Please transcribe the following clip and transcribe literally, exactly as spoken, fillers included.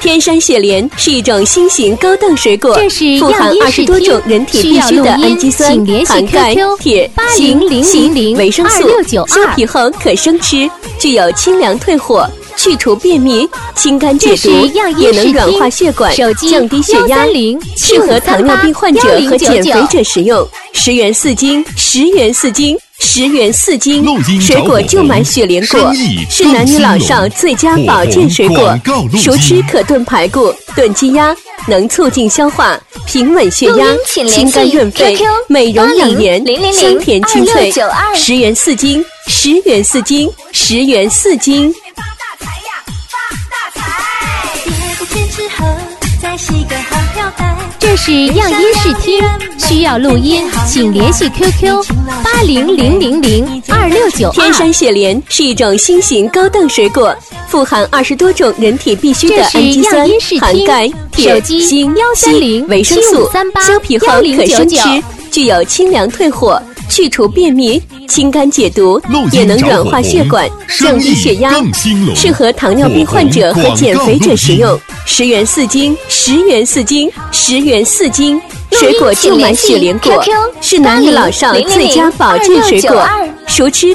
天山雪莲是一种新型高档水果， 这是富含二十多种人体必需的氨基酸，含钙、铁、锌、硒、维生素，削皮后可生吃，具有清凉退火、去除便秘、清肝解毒，也能软化血管、降低血压，适合糖尿病患者和减肥者食用。十元四斤，十元四斤。十元四斤，水果就买雪莲果，是男女老少最佳保健水果。熟吃可炖排骨、炖鸡鸭，能促进消化、平稳血压、清肝润肺、美容养颜、香甜清脆。十元四斤，十元四斤，十元四斤。 这是样音视听，需要录音，请联系 Q Q 八零零零零二六九二。 天山雪莲是一种新型高档水果，富含二十多种人体必需的氨基酸，含钙、铁、锌、硒、维生素，削皮后可生吃，具有清凉退火、去除便秘、清肝解毒，也能软化血管、降低血压，适合糖尿病患者和减肥者食用。十元四斤，十元四斤，十元四斤。水果就买雪莲果，是男女老少最佳保健水果。熟吃